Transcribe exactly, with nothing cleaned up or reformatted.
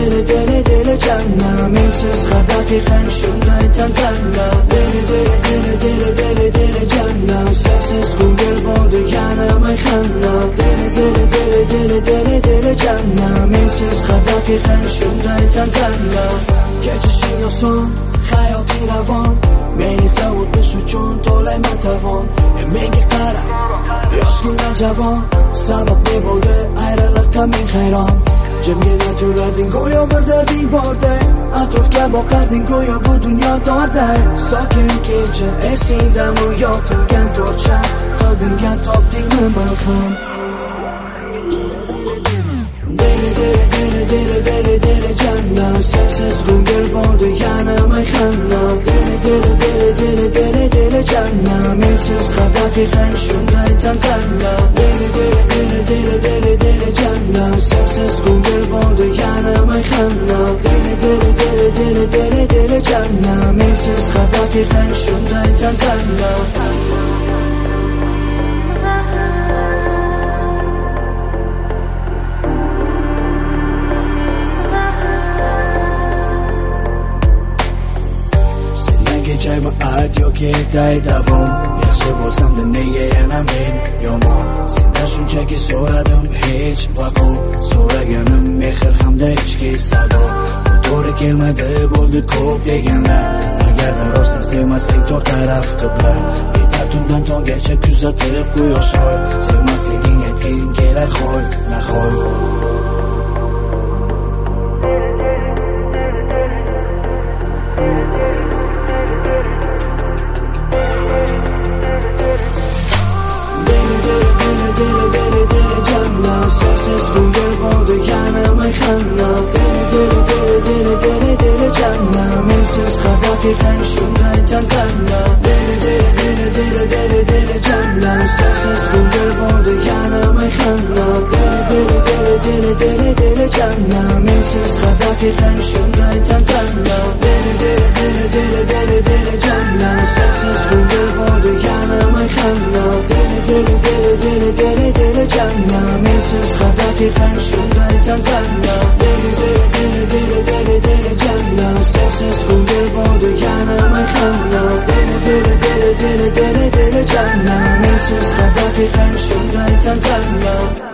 dili dili dili jannam mensiz har daqiqang shunday tantana dili dili dili dili dili dili jannam sensiz ko'ngil bo'ldi yana mayxana dili dili dili dili dili dili jannam mensiz har daqiqang shunday tantana kechishing oson hayoting ravon meni savutish uchun to'layman tovon e menga qara yoshgina javon sabab ne bo'ldi ayriliqqa men hayron jimgina turarding go'yo bir darding borday atrofga boqarding go'yo bu dunyo torday sokin kecha esingdami yotilgan torcha qalbingga topdingmi malham dili dili dili dili dili dili jannam sensiz ko'ngil bo'ldi yana mayxana dili dili dili dili dili dili jannam mensiz har daqiqang shunday tantana dili dili dili dili dili dili jannam sensiz ko'ngil bo'ldi yana mayxana dili dili dili dili dili dili jannam mensiz har daqiqang shunday tantana kechaymi ayt yoki aytay davom yaxshi bo'lsamda nega yana men yomon sendan shunchaki so'radim hech vaqo so'raganim mehr hamda ichki sado bu to'g'ri kelmadi bo'ldi ko'p deganlar agarda rostdan sevmaslik to'rt taraf qibla yetar tundan tonggacha kuzatib quyosh oy sevmasliging aytging kelar hoy nahoy sensiz ko'ngil bo'ldi yana mayxana dili dili dili dili dili dili jannam mensiz har daqiqang shunday tantana dili dili dili dili dili dili jannam sensiz ko'ngil bo'ldi yana mayxana dili dili dili dili dili dili jannam mensiz har daqiqang shunday tantana dili dili dili dili dili dili jannam sensiz ko'ngil bo'ldi yana mayxana dili dili dili dili dili dili jannam mensiz har daqiqang shunday tantana dili dili dili dili dili dili jannam sensiz ko'ngil bo'ldi yana mayxana dili dili dili dili dili dili jannam mensiz har daqiqang shunday tantana